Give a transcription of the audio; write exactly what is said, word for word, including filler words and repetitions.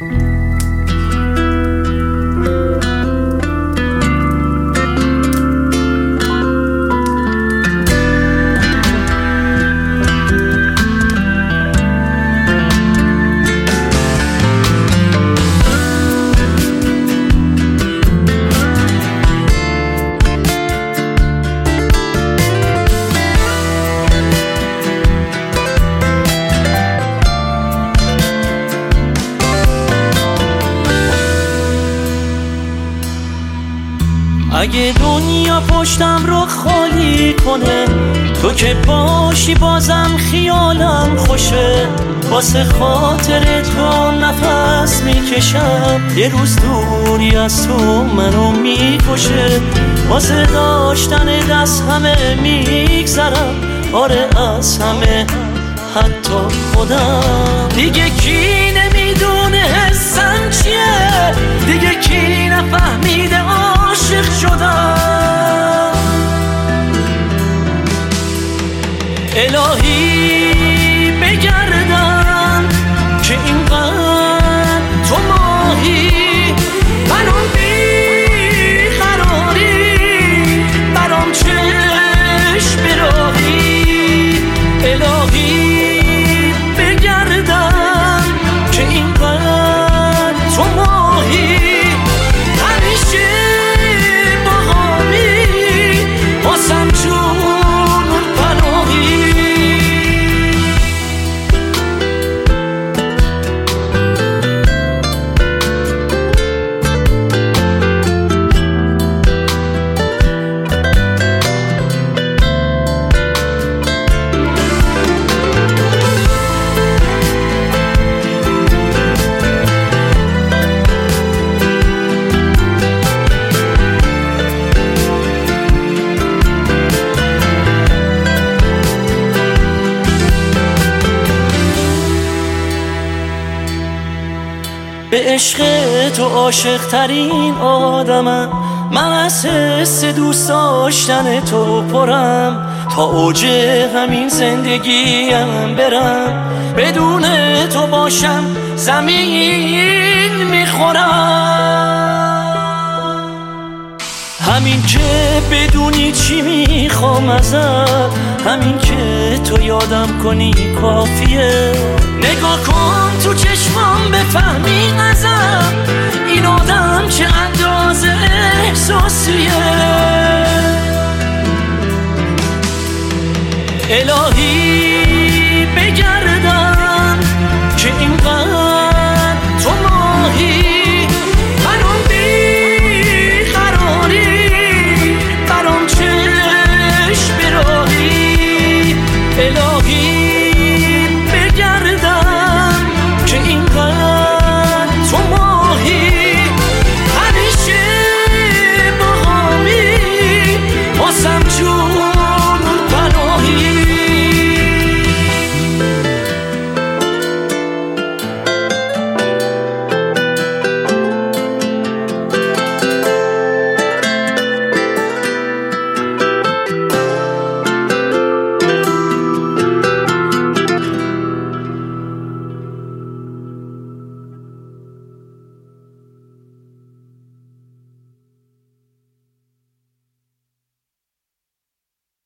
اگه دنیا پشتم رو خالی کنه، تو که باشی بازم خیالم خوشه. واسه خاطر تو نفس میکشم، یه روز دوری از تو منو میکشه. واسه داشتن دست همه میگذرم، آره از همه حتی خودم. دیگه کی نمیدونه حسم چیه، دیگه کی نفهمیده عاشق شدم. الهی بگردم که اینقدر تو ماهی، برام بیقراری، برام چشم براهی. الهی بگردم که اینقدر تو ماهی، همیشه باهامی، واسم جون پناهی. به عشق تو عاشق ترین آدمم، من از حس دوست داشتن تو پرم. تا اوج همین زندگیم برم، بدون تو باشم زمین میخورم. همین که بدونی چی میخوام ازت، همین که تو یادم کنی کافیه. نگاه کن تو چشمام بفهم